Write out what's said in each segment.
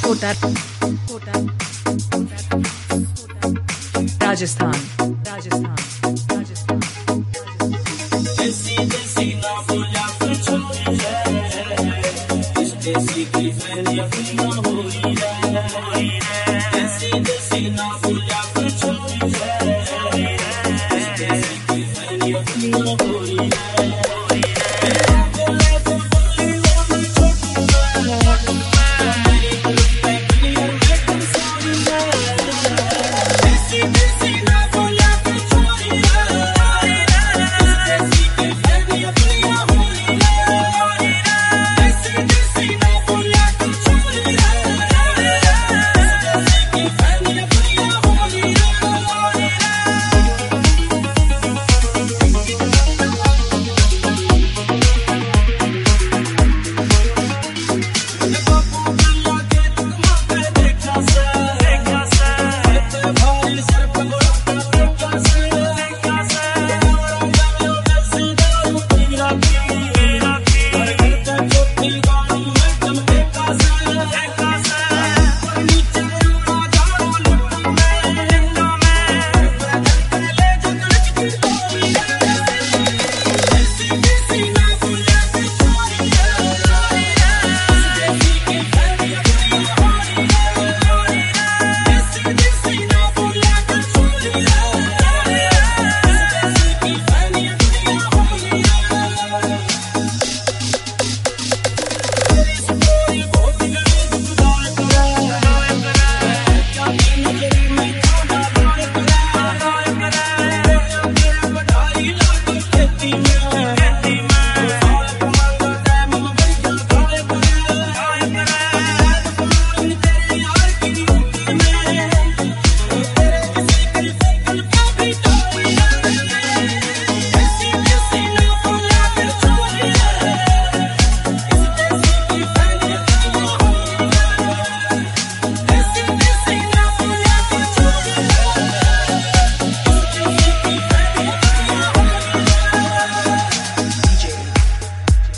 कोटा राजस्थान राजस्थान राजस्थान देसी देसी ना बोला फिर छोड़ी है इस देसी की फैली अपनी हो रही है देसी देसी ना बोला फिर छोड़ी है इस देसी की फैली अपनी हो रही है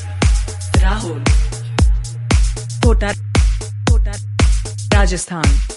कोटा राजस्थान।